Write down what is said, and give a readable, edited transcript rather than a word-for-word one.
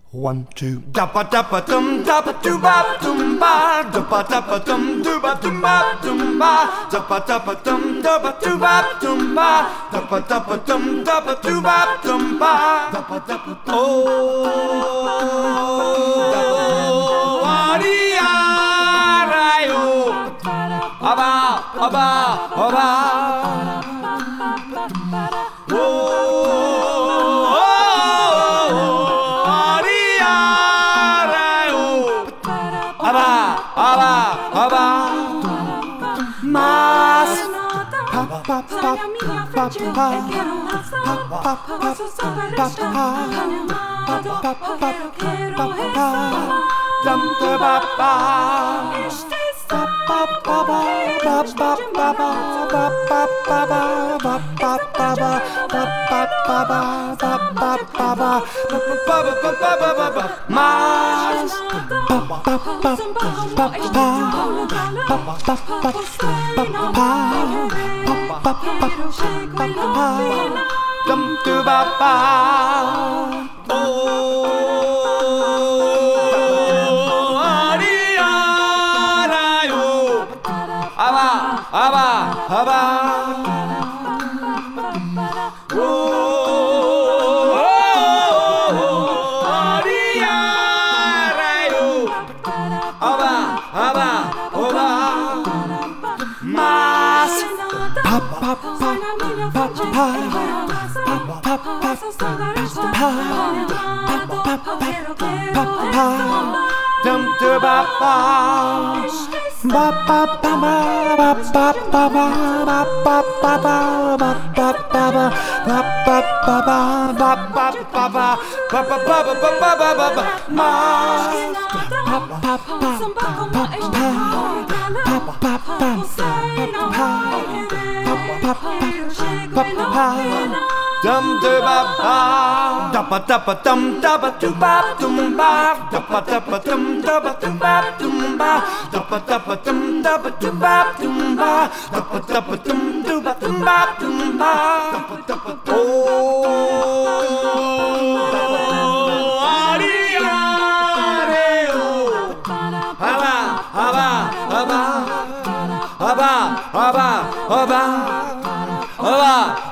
One, two, dabba dabba dum dabba doo ba dum ba, dabba dabba dum doo ba dum ba dum ba, dabba dabba dum dabba doo ba dum ba, dabba dabba dum dabba doo ba dum ba, dabba dabba oh, ariarayo, aba aba aba. Mas pa pa pa pa pa dum da ba ba ba ba ba ba ba ba ba ba mas dum da ba ba Aba mas pa pa pa pa pa dum da ba ba ba ba ba ba ba ba ba ba ba ba ba ba ba ba dum da ba ba dabba dabba dum dabba doo ba dum ba dabba dabba dum dabba doo ba dum ba dabba dabba dum dabba doo ba dum ba dabba dabba dum doo ba dum ba dum ba dabba dabba oh ariareo aba aba aba aba aba aba aba